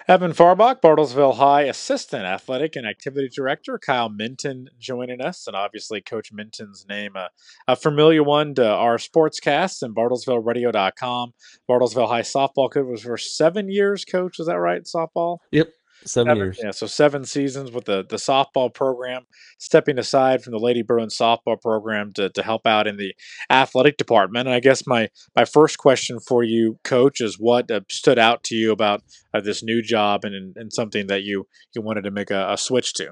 Evan Farbach, Bartlesville High Assistant Athletic and Activity Director. Kyle Minton joining us, and obviously Coach Minton's name, a familiar one to our sportscasts and BartlesvilleRadio.com. Bartlesville High softball coach was for 7 years. Coach, is that right? Softball. Yep, 7 Seven, years. yeah, so 7 seasons with the softball program, stepping aside from the Lady Bruins softball program to help out in the athletic department. And I guess my first question for you, Coach, is what stood out to you about this new job and something that you wanted to make a switch to?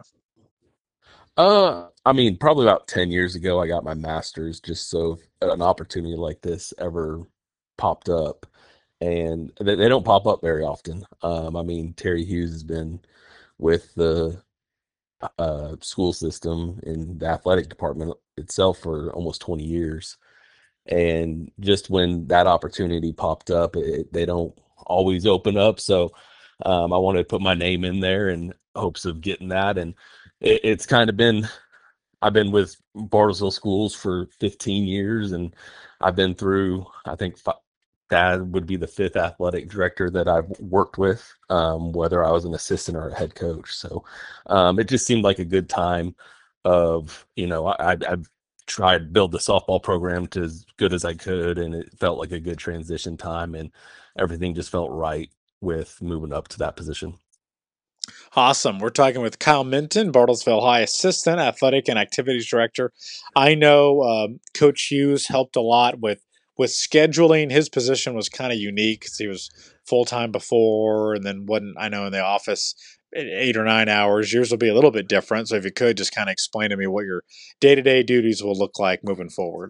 I mean, probably about 10 years ago, I got my master's just so if an opportunity like this ever popped up. And they don't pop up very often. I mean, Terry Hughes has been with the school system in the athletic department itself for almost 20 years. And just when that opportunity popped up, they don't always open up. So I wanted to put my name in there in hopes of getting that. And it's kind of been I've been with Bartlesville Schools for 15 years, and I've been through, I think, that would be the fifth athletic director that I've worked with, whether I was an assistant or a head coach. So it just seemed like a good time of, I've tried to build the softball program to as good as I could, and it felt like a good transition time, and everything just felt right with moving up to that position. Awesome. We're talking with Kyle Minton, Bartlesville High Assistant Athletic and Activities Director. I know Coach Hughes helped a lot with scheduling. His position was kind of unique because he was full time before, and then wasn't. I know in the office 8 or 9 hours. Yours will be a little bit different. So if you could just kind of explain to me what your day to day duties will look like moving forward.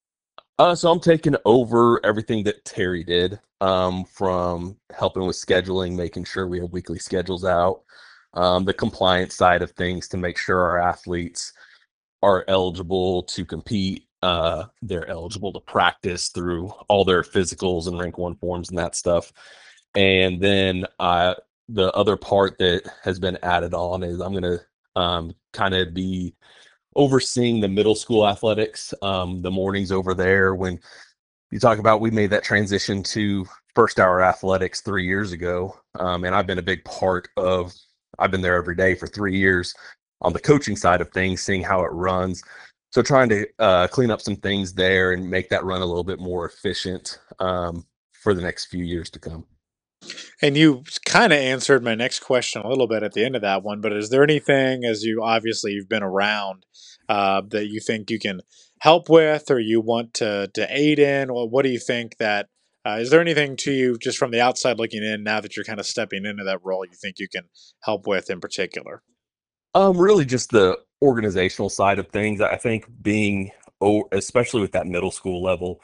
So I'm taking over everything that Terry did, from helping with scheduling, making sure we have weekly schedules out, the compliance side of things to make sure our athletes are eligible to compete. They're eligible to practice through all their physicals and rank one forms and that stuff. And then the other part that has been added on is I'm going to kind of be overseeing the middle school athletics, the mornings over there. When you talk about, we made that transition to first hour athletics 3 years ago, and I've been a big part of. I've been there every day for 3 years on the coaching side of things, seeing how it runs. So trying to clean up some things there and make that run a little bit more efficient, for the next few years to come. And you kind of answered my next question a little bit at the end of that one, but is there anything, as you obviously you've been around, that you think you can help with, or you want to aid in? Or what do you think that is there anything to you just from the outside looking in now that you're kind of stepping into that role you think you can help with in particular? Really just the organizational side of things. I think being, especially with that middle school level,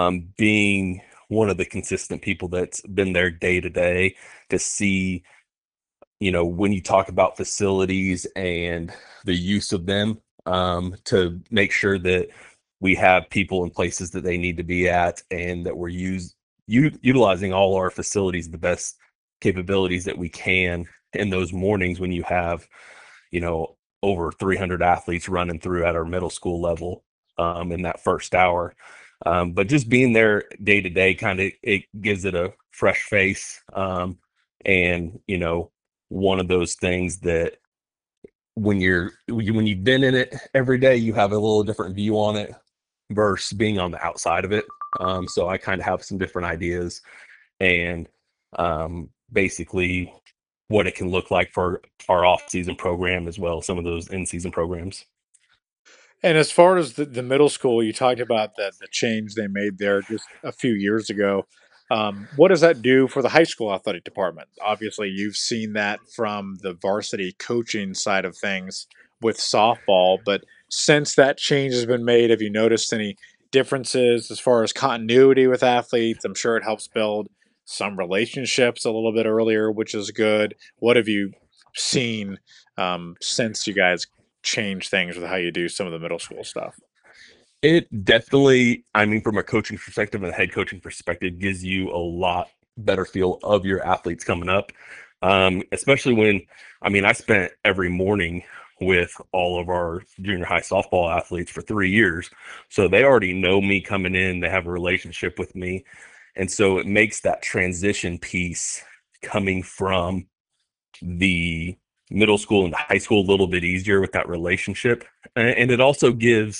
being one of the consistent people that's been there day to day to see, when you talk about facilities and the use of them, to make sure that we have people in places that they need to be at and that we're utilizing all our facilities the best capabilities that we can in those mornings when you have, over 300 athletes running through at our middle school level, in that first hour. But just being there day to day, kind of, it gives it a fresh face. And, one of those things that when you've been in it every day, you have a little different view on it versus being on the outside of it. So I kind of have some different ideas and, basically what it can look like for our off-season program as well as some of those in-season programs. And as far as the middle school, you talked about the change they made there just a few years ago. What does that do for the high school athletic department? Obviously, you've seen that from the varsity coaching side of things with softball, but since that change has been made, have you noticed any differences as far as continuity with athletes? I'm sure it helps build some relationships a little bit earlier, which is good. What have you seen since you guys change things with how you do some of the middle school stuff? It definitely, I mean, from a coaching perspective and a head coaching perspective, gives you a lot better feel of your athletes coming up. Especially when, I mean, I spent every morning with all of our junior high softball athletes for 3 years. So they already know me coming in, they have a relationship with me. And so it makes that transition piece coming from the middle school and the high school a little bit easier with that relationship. And it also gives,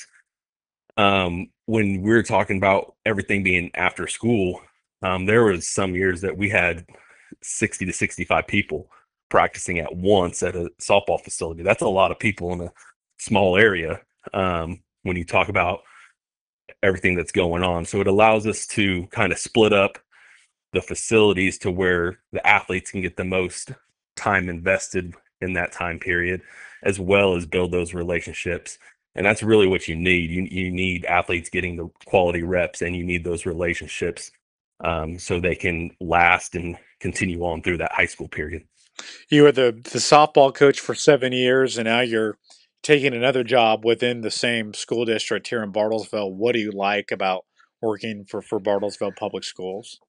when we were talking about everything being after school, there was some years that we had 60 to 65 people practicing at once at a softball facility. That's a lot of people in a small area. When you talk about everything that's going on, so it allows us to kind of split up the facilities to where the athletes can get the most time invested in that time period, as well as build those relationships. And that's really what you need. You need athletes getting the quality reps, and you need those relationships, so they can last and continue on through that high school period. You were the softball coach for 7 years, and now you're taking another job within the same school district here in Bartlesville. What do you like about working for Bartlesville Public Schools?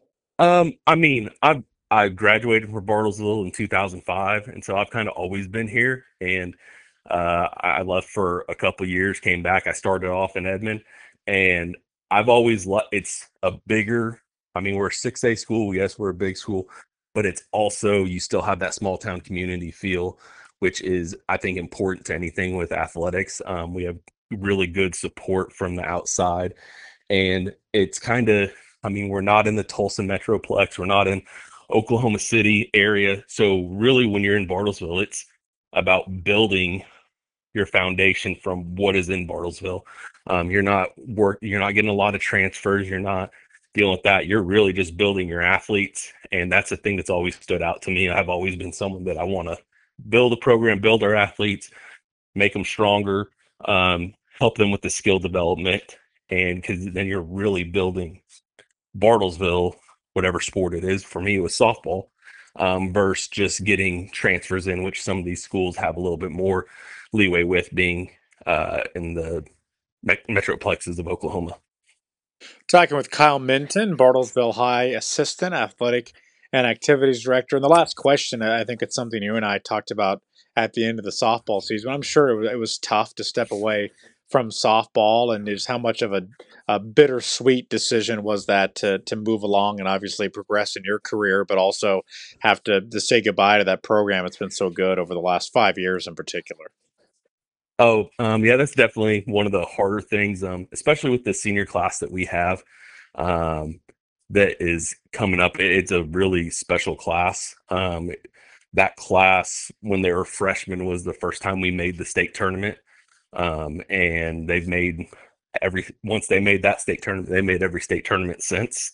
I mean, I graduated from Bartlesville in 2005, and so I've kind of always been here. And I left for a couple years, came back. I started off in Edmond, and I've always it's a bigger. I mean, we're a 6A school. Yes, we're a big school, but it's also, you still have that small town community feel, which is, I think, important to anything with athletics. We have really good support from the outside, and it's kind of, I mean, we're not in the Tulsa metroplex, we're not in Oklahoma City area. So really, when you're in Bartlesville, it's about building your foundation from what is in Bartlesville. You're not getting a lot of transfers, you're not dealing with that. You're really just building your athletes, and that's the thing that's always stood out to me. I've always been someone that I want to build a program, build our athletes, make them stronger, help them with the skill development, and because then you're really building Bartlesville, whatever sport it is. For me, it was softball, versus just getting transfers in, which some of these schools have a little bit more leeway with, being in the metroplexes of Oklahoma. Talking with Kyle Minton, Bartlesville High Assistant Athletic and Activities Director. And the last question, I think it's something you and I talked about at the end of the softball season. I'm sure it was tough to step away from softball, and just how much of a bittersweet decision was that to move along and obviously progress in your career, but also have to say goodbye to that program. It's been so good over the last 5 years in particular. Oh, yeah, that's definitely one of the harder things, especially with the senior class that we have, um, that is coming up. It's a really special class. That class, when they were freshmen, was the first time we made the state tournament. And they've made once they made that state tournament, they made every state tournament since.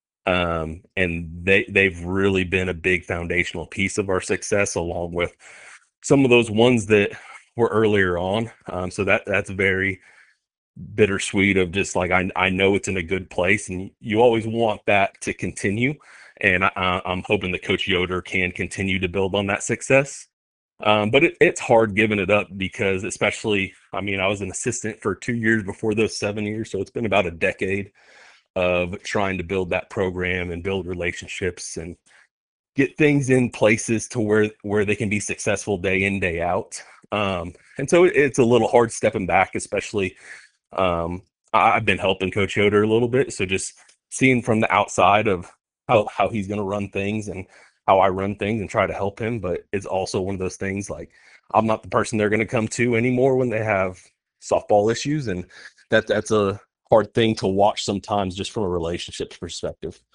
And they've really been a big foundational piece of our success, along with some of those ones that were earlier on. So that's very bittersweet, of just like, I know it's in a good place, and you always want that to continue. And I'm hoping that Coach Yoder can continue to build on that success. But it's hard giving it up, because, especially, I mean, I was an assistant for 2 years before those 7 years, so it's been about a decade of trying to build that program and build relationships and get things in places to where they can be successful day in, day out. And so it's a little hard stepping back, especially, I've been helping Coach Yoder a little bit, so just seeing from the outside of how he's going to run things and how I run things and try to help him. But it's also one of those things, like, I'm not the person they're going to come to anymore when they have softball issues, and that's a hard thing to watch sometimes, just from a relationship perspective.